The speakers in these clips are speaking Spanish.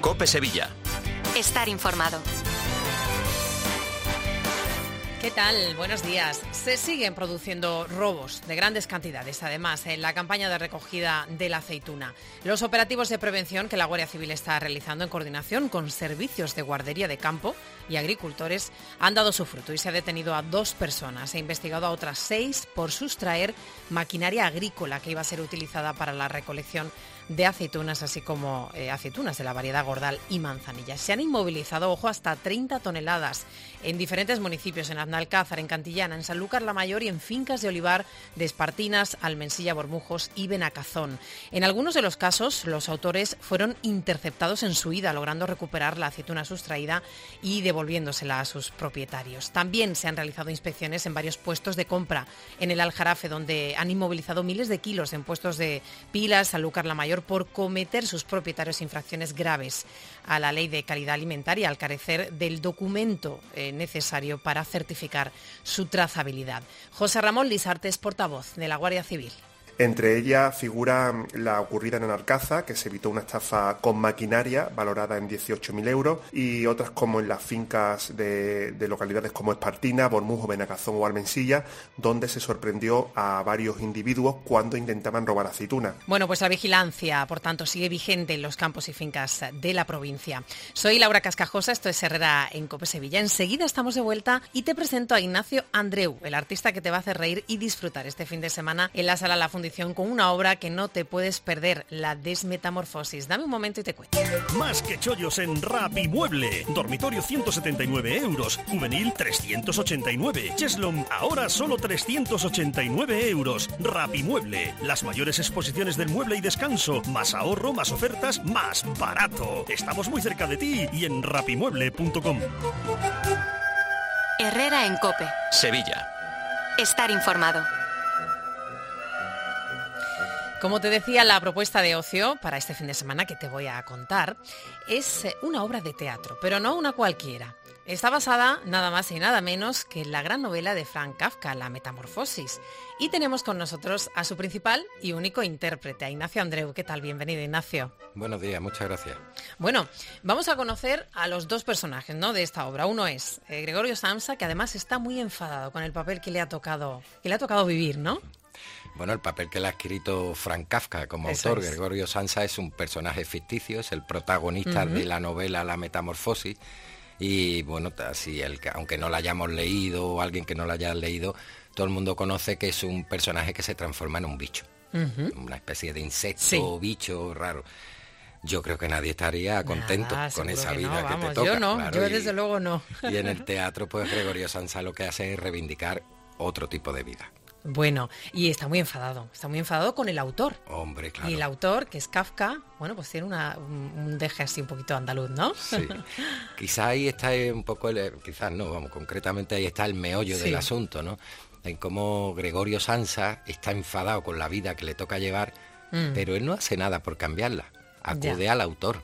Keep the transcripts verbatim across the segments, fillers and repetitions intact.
COPE Sevilla. Estar informado. ¿Qué tal? Buenos días. Se siguen produciendo robos de grandes cantidades, además, en la campaña de recogida de la aceituna. Los operativos de prevención que la Guardia Civil está realizando en coordinación con servicios de guardería de campo y agricultores han dado su fruto y se ha detenido a dos personas. Se ha investigado a otras seis por sustraer maquinaria agrícola que iba a ser utilizada para la recolección de aceitunas, así como eh, aceitunas de la variedad Gordal y Manzanilla. Se han inmovilizado, ojo, hasta treinta toneladas en diferentes municipios, en Aznalcázar, en Cantillana, en Sanlúcar la Mayor y en fincas de olivar de Espartinas, Almensilla, Bormujos y Benacazón. En algunos de los casos, los autores fueron interceptados en su ida, logrando recuperar la aceituna sustraída y devolviéndosela a sus propietarios. También se han realizado inspecciones en varios puestos de compra en el Aljarafe, donde han inmovilizado miles de kilos en puestos de Pilas, Sanlúcar la Mayor, por cometer sus propietarios infracciones graves a la Ley de Calidad Alimentaria al carecer del documento eh, necesario para certificar su trazabilidad. José Ramón Lisarte es portavoz de la Guardia Civil. Entre ellas figura la ocurrida en Enarcaza, que se evitó una estafa con maquinaria valorada en dieciocho mil euros, y otras como en las fincas de, de localidades como Espartina, Bormujo, Benacazón o Almensilla, donde se sorprendió a varios individuos cuando intentaban robar aceituna. Bueno, pues la vigilancia, por tanto, sigue vigente en los campos y fincas de la provincia. Soy Laura Cascajosa, esto es Herrera en COPE Sevilla. Enseguida estamos de vuelta y te presento a Ignacio Andreu, el artista que te va a hacer reír y disfrutar este fin de semana en la Sala La Fundación con una obra que no te puedes perder, La Desmetamorfosis. Dame un momento y te cuento. Más que chollos en Rapimueble. Dormitorio ciento setenta y nueve euros. Juvenil trescientos ochenta y nueve. Cheslom ahora solo trescientos ochenta y nueve euros. Rapimueble. Las mayores exposiciones del mueble y descanso. Más ahorro, más ofertas, más barato. Estamos muy cerca de ti y en rapimueble punto com. Herrera en COPE. Sevilla. Estar informado. Como te decía, la propuesta de ocio para este fin de semana que te voy a contar es una obra de teatro, pero no una cualquiera. Está basada nada más y nada menos que en la gran novela de Franz Kafka, La Metamorfosis. Y tenemos con nosotros a su principal y único intérprete, a Ignacio Andreu. ¿Qué tal? Bienvenido, Ignacio. Buenos días, muchas gracias. Bueno, vamos a conocer a los dos personajes, ¿no?, de esta obra. Uno es eh, Gregorio Samsa, que además está muy enfadado con el papel que le ha tocado, que le ha tocado vivir, ¿no? Bueno, el papel que le ha escrito Franz Kafka como Eso autor, es. Gregorio Samsa, es un personaje ficticio, es el protagonista uh-huh. de la novela La Metamorfosis. Y bueno, así el que, aunque no la hayamos leído o alguien que no la haya leído, todo el mundo conoce que es un personaje que se transforma en un bicho, uh-huh. una especie de insecto sí. o bicho raro. Yo creo que nadie estaría contento Nada, con esa que vida no, que vamos, te toca. Yo no, claro, yo y, desde luego no. Y en el teatro, pues Gregorio Samsa lo que hace es reivindicar otro tipo de vida. Bueno, y está muy enfadado, está muy enfadado con el autor. Hombre, claro. Y el autor, que es Kafka, bueno, pues tiene una, un, un deje así un poquito andaluz, ¿no? Sí. Quizá ahí está un poco, el, quizás no, vamos, concretamente ahí está el meollo sí. del asunto, ¿no? En cómo Gregorio Samsa está enfadado con la vida que le toca llevar, mm. pero él no hace nada por cambiarla, acude ya. al autor.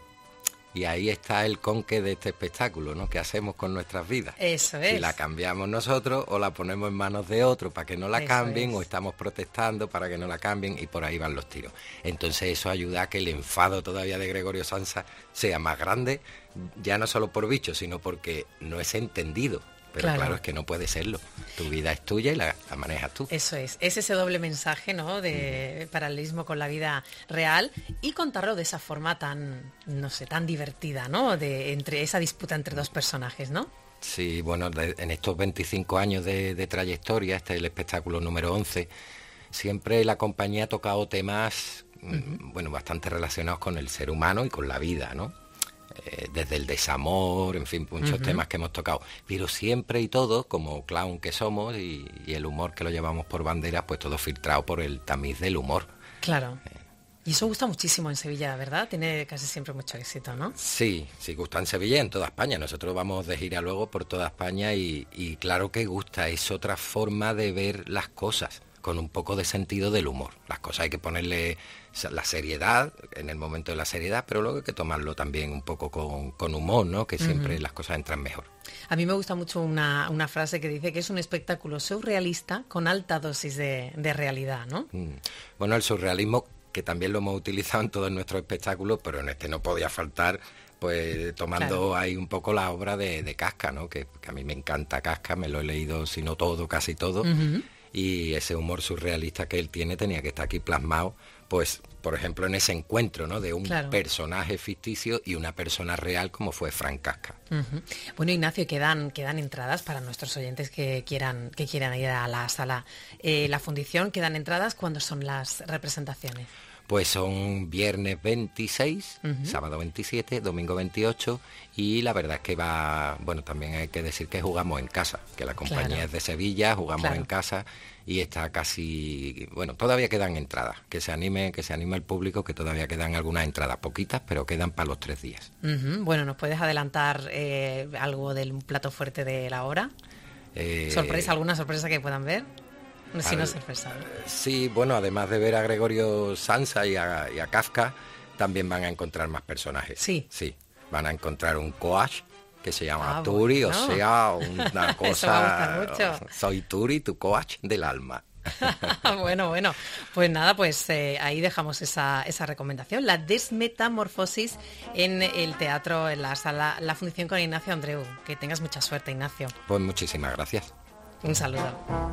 Y ahí está el conque de este espectáculo, ¿no? ¿Qué hacemos con nuestras vidas? Eso es. Si la cambiamos nosotros o la ponemos en manos de otro para que no la eso cambien, es. o estamos protestando para que no la cambien, y por ahí van los tiros. Entonces eso ayuda a que el enfado todavía de Gregorio Samsa sea más grande, ya no solo por bicho, sino porque no es entendido. Pero claro. claro, es que no puede serlo. Tu vida es tuya y la, la manejas tú. Eso es. Es ese doble mensaje, ¿no?, de mm. paralelismo con la vida real, y contarlo de esa forma tan, no sé, tan divertida, ¿no?, de entre esa disputa entre dos personajes, ¿no? Sí, bueno, de, en estos veinticinco años de, de trayectoria, este es el espectáculo número once, siempre la compañía ha tocado temas, uh-huh. bueno, bastante relacionados con el ser humano y con la vida, ¿no? Eh, desde el desamor, en fin, muchos uh-huh. temas que hemos tocado, pero siempre y todo, como clown que somos, y, y el humor que lo llevamos por bandera, pues todo filtrado por el tamiz del humor. Claro. Eh. Y eso gusta muchísimo en Sevilla, ¿verdad? Tiene casi siempre mucho éxito, ¿no? Sí, sí gusta en Sevilla y en toda España. Nosotros vamos de gira luego por toda España y, y claro que gusta, es otra forma de ver las cosas, con un poco de sentido del humor. Las cosas hay que ponerle la seriedad, en el momento de la seriedad, pero luego hay que tomarlo también un poco con, con humor, ¿no? Que siempre uh-huh. las cosas entran mejor. A mí me gusta mucho una, una frase que dice que es un espectáculo surrealista con alta dosis de, de realidad, ¿no? Mm. Bueno, el surrealismo, que también lo hemos utilizado en todos nuestros espectáculos, pero en este no podía faltar pues tomando claro. ahí un poco la obra de, de Kafka, ¿no? Que, que a mí me encanta Kafka, me lo he leído, si no todo, casi todo, uh-huh. y ese humor surrealista que él tiene tenía que estar aquí plasmado, pues, por ejemplo, en ese encuentro, ¿no? De un claro. personaje ficticio y una persona real como fue Franz Kafka. Uh-huh. Bueno, Ignacio, quedan, quedan entradas para nuestros oyentes que quieran, que quieran ir a la sala eh, La Fundición. ¿Quedan entradas? ¿Cuándo son las representaciones? Pues son viernes veintiséis, uh-huh. sábado veintisiete, domingo veintiocho, y la verdad es que va, bueno, también hay que decir que jugamos en casa, que la compañía claro. es de Sevilla, jugamos claro. en casa y está casi, bueno, todavía quedan entradas, que se anime, que se anime el público, que todavía quedan algunas entradas, poquitas, pero quedan para los tres días. Uh-huh. Bueno, ¿nos puedes adelantar eh, algo del plato fuerte de la hora? Eh... ¿Sorpresa, alguna sorpresa que puedan ver? Si no es sorpresa. Sí, bueno, además de ver a Gregorio Sansa y a, y a Kafka, también van a encontrar más personajes. Sí. Sí, van a encontrar un coach que se llama ah, Turi, bueno. o sea, una cosa... Eso me gusta mucho. Soy Turi, tu coach del alma. Bueno, bueno, pues nada, pues eh, ahí dejamos esa, esa recomendación, la desmetamorfosis en el teatro, en la sala La Fundición con Ignacio Andreu. Que tengas mucha suerte, Ignacio. Pues muchísimas gracias. Un saludo.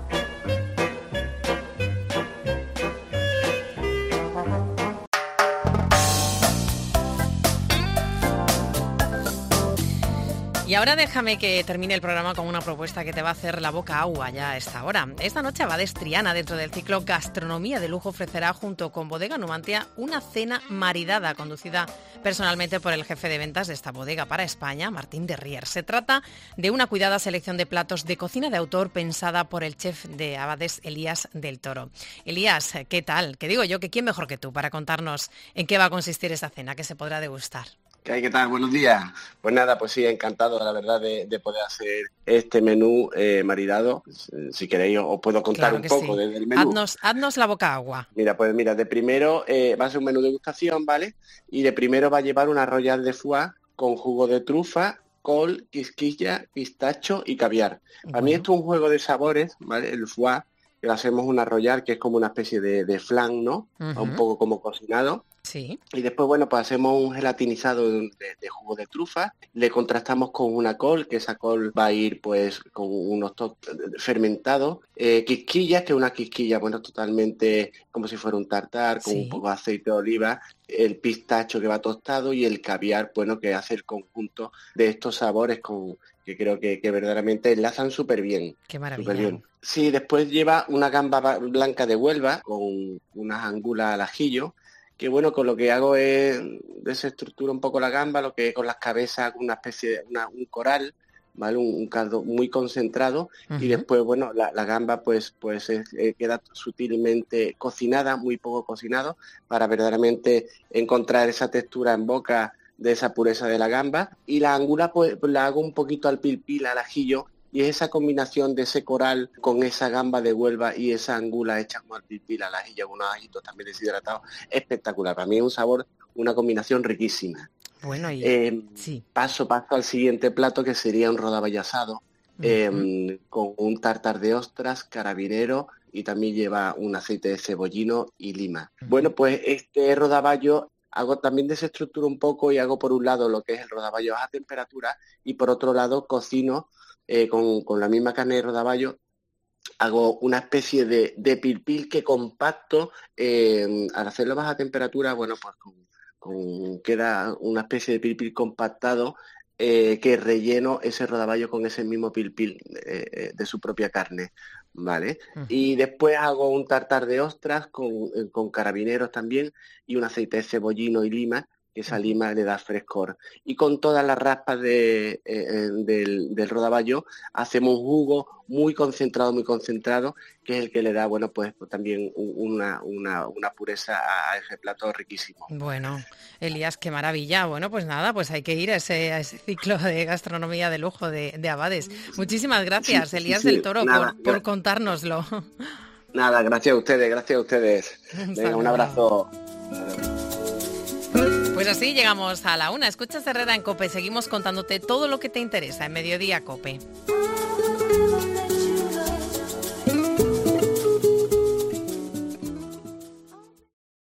Y ahora déjame que termine el programa con una propuesta que te va a hacer la boca agua ya a esta hora. Esta noche Abades Triana, dentro del ciclo Gastronomía de Lujo, ofrecerá junto con Bodega Numantia una cena maridada conducida personalmente por el jefe de ventas de esta bodega para España, Martín de Rier. Se trata de una cuidada selección de platos de cocina de autor pensada por el chef de Abades, Elías del Toro. Elías, ¿qué tal? Que digo yo que quién mejor que tú para contarnos en qué va a consistir esa cena, que se podrá degustar. ¿Qué tal? Buenos días. Pues nada, pues sí, encantado, la verdad, de, de poder hacer este menú eh, maridado. Si queréis, os puedo contar claro un poco sí. del menú. Haznos, haznos la boca agua. Mira, pues mira, de primero eh, va a ser un menú de degustación, ¿vale? Y de primero va a llevar una royal de foie con jugo de trufa, col, quisquilla, pistacho y caviar. Para bueno. mí esto es un juego de sabores, ¿vale? El foie, que lo hacemos una royal, que es como una especie de, de flan, ¿no? Uh-huh. Un poco como cocinado. Sí. Y después, bueno, pues hacemos un gelatinizado de, de jugo de trufa, le contrastamos con una col, que esa col va a ir pues con unos toques fermentados, eh, quisquillas, que es una quisquilla, bueno, totalmente como si fuera un tartar, con sí. un poco de aceite de oliva, el pistacho que va tostado y el caviar, bueno, que hace el conjunto de estos sabores con que creo que, que verdaderamente enlazan súper bien. Qué maravilla. Súper bien. Sí, después lleva una gamba blanca de Huelva con unas angulas al ajillo, que bueno, con lo que hago es desestructuro un poco la gamba, lo que con las cabezas, una especie de una, un coral, ¿vale? Un, un caldo muy concentrado, uh-huh. y después, bueno, la, la gamba pues pues es, eh, queda sutilmente cocinada, muy poco cocinado, para verdaderamente encontrar esa textura en boca de esa pureza de la gamba, y la angula pues la hago un poquito al pil pil, al ajillo, y es esa combinación de ese coral con esa gamba de Huelva y esa angula hecha como al pil pil, al ajillo, con unos ajitos también deshidratados, espectacular. Para mí es un sabor, una combinación riquísima. Bueno, y eh, sí. paso paso al siguiente plato, que sería un rodaballo asado, uh-huh. eh, con un tartar de ostras, carabinero, y también lleva un aceite de cebollino y lima. Uh-huh. Bueno, pues este rodaballo hago también desestructuro un poco y hago por un lado lo que es el rodaballo a temperatura, y por otro lado cocino eh, con, con la misma carne de rodaballo. Hago una especie de, de pilpil que compacto, eh, al hacerlo a baja temperatura, bueno, pues con, con, queda una especie de pilpil compactado, eh, que relleno ese rodaballo con ese mismo pilpil eh, de su propia carne, ¿vale? Uh-huh. Y después hago un tartar de ostras con, con carabineros también, y un aceite de cebollino y lima, que esa lima le da frescor. Y con todas las raspas de, eh, del, del rodaballo hacemos un jugo muy concentrado, muy concentrado, que es el que le da, bueno, pues, pues también una, una, una pureza a ese plato riquísimo. Bueno, Elías, qué maravilla. Bueno, pues nada, pues hay que ir a ese, a ese ciclo de gastronomía de lujo de, de Abades. Muchísimas gracias, sí, Elías sí, sí. del Toro, nada, por, por contárnoslo. Nada, gracias a ustedes, gracias a ustedes. Venga, un abrazo. Pues así llegamos a la una. Escuchas Herrera en COPE. Seguimos contándote todo lo que te interesa en Mediodía COPE.